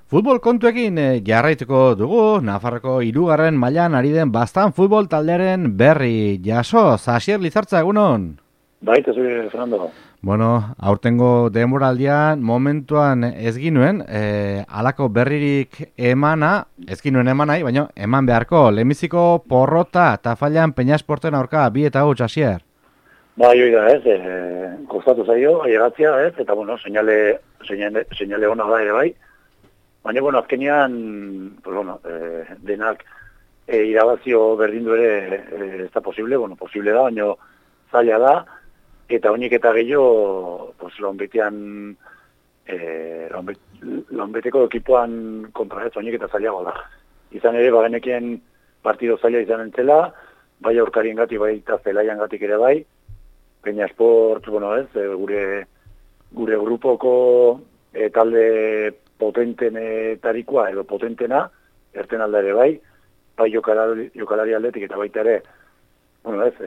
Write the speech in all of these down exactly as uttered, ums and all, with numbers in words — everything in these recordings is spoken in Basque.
Futbol kontuekin eh, jarraituko dugu, Nafarroko hirugarren mailan ari den Baztan futbol taldearen berri jaso, Xaxier Lizartza, egunon? Baita zure, Fernando. Bueno, aurtengo denboraldian momentuan ez ginuen, eh, alako berririk emana, ez ginuen emanai, baina eman beharko, lehenbiziko porrota eta fallan Peñasporten aurka bi eta huts, Xaxier. Bai, hoi da, ez, e, kostatu zaio, ailegatzea, ez, eta, bueno, seinale, seinale, seinale hona da ere bai. Baina, bueno, azkenean, pues, bueno, e, denak e, irabazio berdindu ere e, ez da posible, bueno, posible da, baina zaila da, eta honik eta gehiago, pues, lonbetean, e, lonbet, lonbeteko ekipoan kontra ez, honik eta zailago da. Izan ere, bagenekien partido zaila izan entzela, bai aurkarien gati, bai eta zelaian gatik ere bai, Peñasport, bueno, ez, gure, gure grupoko e, talde potentenetarikoa edo potentena, erten alda ere bai, bai jokalari, jokalari aldetik eta baita ere, bueno, ez,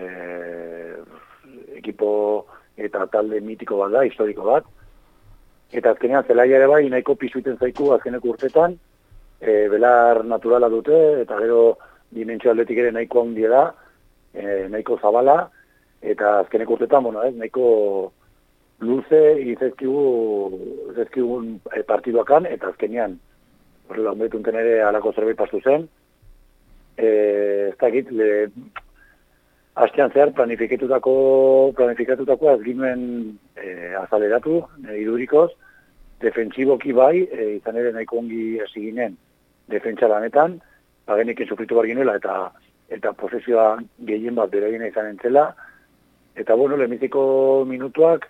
e, ekipo eta talde mitiko bat da, historiko bat, eta azkenean zelaia ere bai, nahiko pisuiten zaiku azkeneko urtetan, e, belar naturala dute, eta gero dimentsio aldetik ere nahiko handia da, e, nahiko zabala, eta azkeneko urtetan, bueno, ez, nahiko luze izezkigu, izezkigun e, partiduakan, eta azkenean, horrela, onbetunten ere alako zerbait pastu zen, e, ez dakit, le, hastean zehar planifikatutako, planifikatutako ez ginuen e, azaleratu, e, idurikoz, defentsiboki bai, e, izan ere nahiko ongi hasi ginen defentsa lanetan, bagenekin sufritu bar ginuela, eta eta posesioa gehien bat beragina izan entzela, eta bueno, lehenbiziko minutuak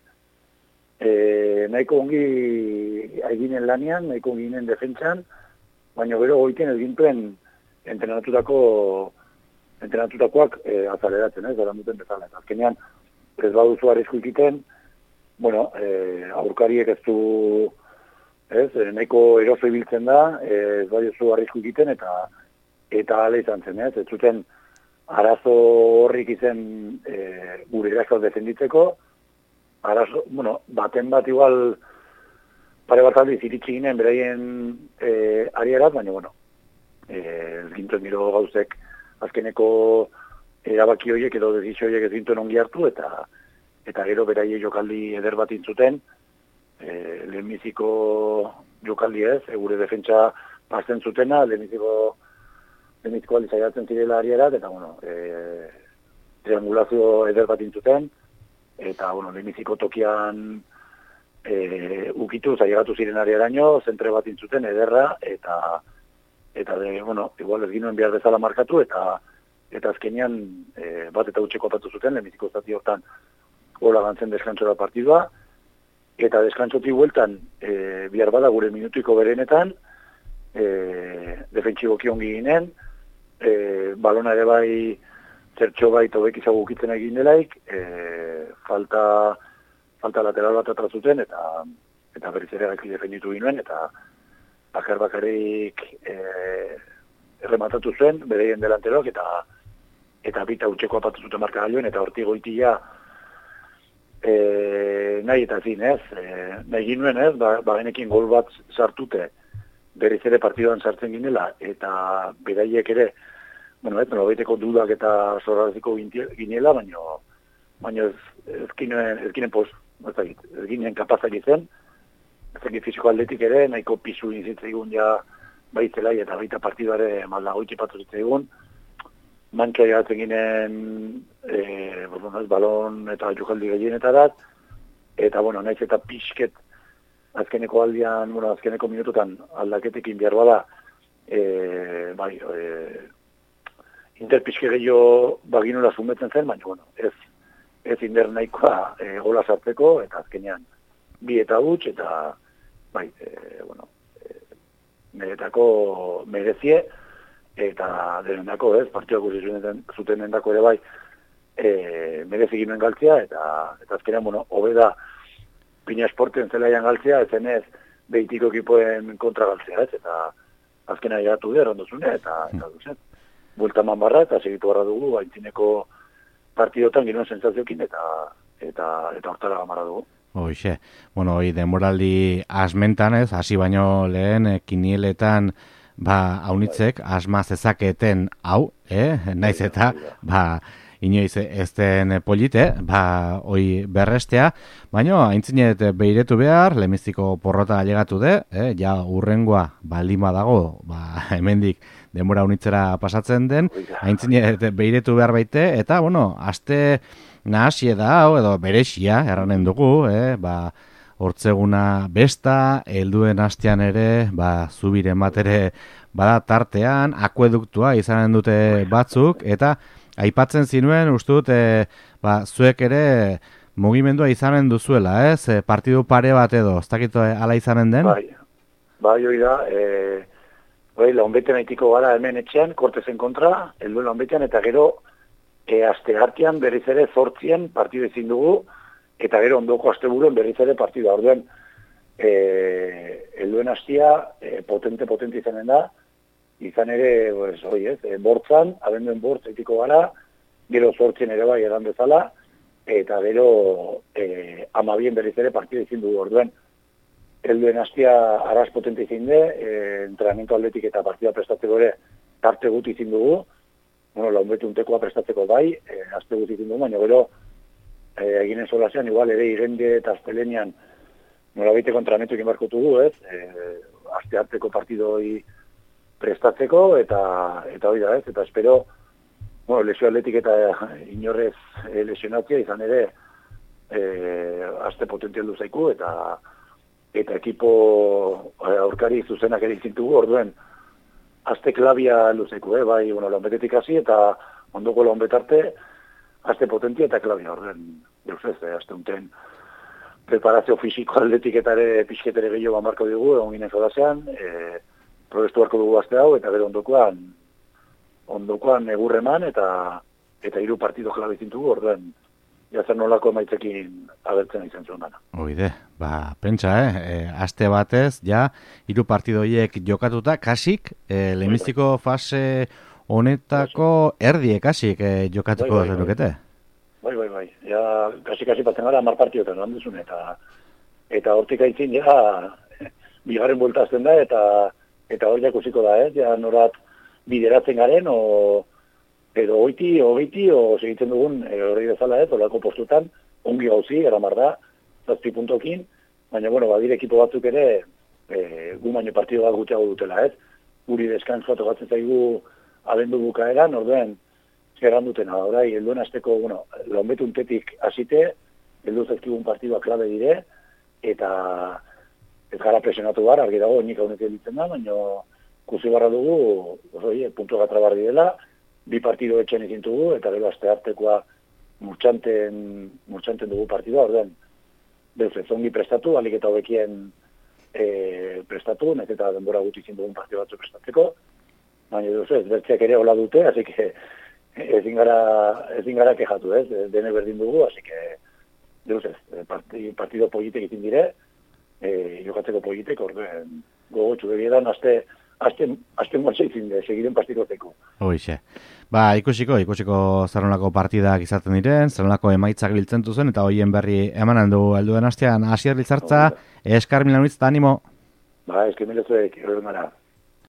e, nahiko ongi eginen lanian, nahiko ongi ginen defentsan, baina gero goiten ez gintuen entrenatutako entrenatutakoak e, azaleratzen, ez, eran duten bezala. Eta azkenean, ez baduzu arrisku ikiten, bueno, e, aurkariek ez du, ez, e, nahiko eroso ibiltzen da, e, ez baduzu arrisku ikiten, eta eta ala izan zen, ez, ez zuten arazo horrik izen e, gure eraskaz defenditzeko, arazo, bueno, baten bat igual pare bat aldiz iritsi ginen beraien e, arierat, baina, bueno, e, ez gintuen miro gauzek azkeneko erabaki horiek edo desizio horiek ez gintuen ongi hartu, eta eta gero beraie jokaldi eder bat intzuten, e, lehenbiziko jokaldi ez, e, gure defentsa pasten zutena, lehenbiziko lehenbiziko aldi zaiatzen zirela arierat, eta, bueno, e, triangulazio eder bat intzuten, eta, bueno, lehenbiziko tokian e, ukitu, zaiagatu ziren ariaraino, zentre bat intzuten, ederra, eta, eta de, bueno, igual ez ginuen behar bezala markatu, eta eta azkenean e, bat eta utxeko apatu zuten, lehenbiziko zati hortan gola gantzen deskantzora partidua, eta deskantzoti hueltan e, bihar bada gure minutuiko berenetan, e, defentsiboki ongi ginen, e, balona ere bai zertxo bai tobek izago ukitzen egin delaik, e, falta, falta lateral bat atrazuten, eta eta berriz ere gaizki defenditu ginen, eta bakar bakarrik e, errematatu zuen, bereien delanteroak, eta eta bita utxeko apatu zuten markagailoen, eta horti goitia e, nahi eta zin, ez, e, nahi ginuen, ez, ba, bagenekin gol bat sartute, berriz ere partiduan sartzen ginela, eta beraiek ere, bueno, ez, nolabaiteko dudak eta zorraziko ginela, baina baina ez, ez ginen, ez ginen pos, ez, ez ginen kapazak izen, ez egin fiziko aldetik ere, nahiko pisu inzitzaigun ja baitzelai, eta baita partiduare malda goitxe patu zitzaigun, mantxoa jagatzen ginen e, bueno, ez, balon eta jokaldi gehienetarat, eta, bueno, naiz eta pixket azkeneko aldian, bueno, azkeneko minututan aldaketekin behar bada, e, bai, e, interpixke gehiago baginula zumetzen zen, baina, bueno, ez, ez inder nahikoa e, gola sartzeko, eta azkenean bi eta huts, eta, bai, e, bueno, e, meretako merezie, eta denendako, ez, partioak usi zuten dendako ere bai, e, merezi ginen galtzea, eta, eta azkenean, bueno, hobe da, Peñasporten zelaian galtzea, ezen ez, behitiko ekipoen kontra galtzea, ez, eta azkena jatu dira, ondozune, eta, eta duzen, buelta man barra, eta segitu barra dugu, haintzineko partidotan ginoen sentsazioekin, eta eta eta hortara gamarra dugu. Hoxe, bueno, hoi denboraldi asmentan ez, hasi baino lehen eh, kinieletan ba, haunitzek asma zezaketen hau, eh? Naiz eta, ba, inoiz ez den polite, ba, hoi berrestea, baino, haintzinet behiretu behar, lemiztiko porrota alegatu de, eh? Ja urrengoa baldima dago, ba, hemendik denbora haunitzera pasatzen den, haintzinet behiretu behar baite, eta, bueno, aste nahasie da, hau, edo berexia, erranen dugu, eh? Ba, hortzeguna besta, helduen hastean ere, ba, zubiren bat ere bada tartean, akueduktua izanen dute batzuk, eta aipatzen zinuen, uste dut, e, ba, zuek ere mugimendua izanen duzuela, ez? E, partidu pare bat edo, ez dakit ala izanen den? Bai, bai, hori da, e, bai, launbeten aitiko gara hemen etxean, Kortezen kontra, helduen launbetean, eta gero, e, aste hartian berriz ere zortzien partidu ezin dugu, eta gero ondoko asteburuan berriz ere partida. Orduan, eh, helduen hastia eh, potente-potente izanen da, izan ere, pues, oi ez, e, bortzan, abenduen bortz etiko gara, gero zortzen ere bai edan bezala, eta gero eh, amabien berriz ere partida izin dugu. Orduan, helduen hastia araz potente izin de, eh, entrenamiento atletik eta partida prestatzeko ere tarte gut izin dugu, bueno, launbete untekoa prestatzeko bai, eh, aste gut izin dugu, baina gero, E, eginen solasean, igual ere irende eta aztelenian nola baite kontramentu egin barkotu du, ez? E, aste harteko partidoi prestatzeko, eta eta hori da, ez? Eta espero, bueno, lesio atletik eta inorrez e, lesionatzea izan ere e, aste potential duzaiku, eta eta ekipo e, aurkari zuzenak ere izintugu, orduen aste klabia luzaiku, eh? Bai, bueno, launbetetik hasi eta ondoko launbetarte, aste potentia eta klabia horren, deus ez, eh, aste unten preparazio fisiko atletik eta ere pixketere gehiago marko dugu, egon ginen zodazean, e, probestu harko dugu aste hau, eta gero ondokoan, ondokoan egurreman, eta eta hiru partido klabe zintugu, orduan, jazer nolako emaitzekin agertzen izan zuen gana. Oide, ba, pentsa, eh? E, aste batez, ja, hiru partido horiek jokatuta, kasik, e, lehenbiziko fase honetako erdiek kasik eh, jokatuko bai, bai, zenukete? Bai, bai, bai. Ja, kasi-kasi batzen gara, mar partioetan lan duzun, eta eta hortik aitzin, ja, bigarren bueltazten da, eta eta hor jakusiko da, ez? Ja, norat bideratzen garen, o edo oiti, o oiti, o segitzen dugun, e, horri bezala, ez? Olako postutan, ongi gauzi, eramar da, zazpi puntokin, baina, bueno, badire ekipo batzuk ere, e, gu baino partido bat gutxiago dutela, ez? Guri deskantzua tokatzen zaigu abendu bukaeran, orduen, zerran dutena, orai, helduen azteko, bueno, launbetuntetik hasite, heldu zezkigun partidua klabe dire, eta ez gara presionatu gara, argi dago, nik haunek elitzen da, baina kusi barra dugu, oye, puntu gatra barri dela, bi partido etxen izintugu, eta gero aste hartekoa murtxanten, murtxanten dugu partidua, orduen, deuz ez ongi prestatu, alik eta hobekien e, prestatu, nek eta denbora guti izin dugun partido batzu prestatzeko, baina deuz ez, bertzeak ere hola dute, así que ezin gara, ezin gara kejatu, ez, dene berdin dugu, así que deuz ez, partido politek izin dire, e, jokatzeko politek, orduen, gogotxu begieran, aste, aste, aste mortza izin de, segiren partidoteko. Hoixe. Ba, ikusiko, ikusiko zerrelako partidak izaten diren, zerrelako emaitzak biltzen duzen, eta hoien berri emanen du helduen astean, Asier Lizartza, eskar milanitz eta animo. Ba, eski milezuek, erren gara.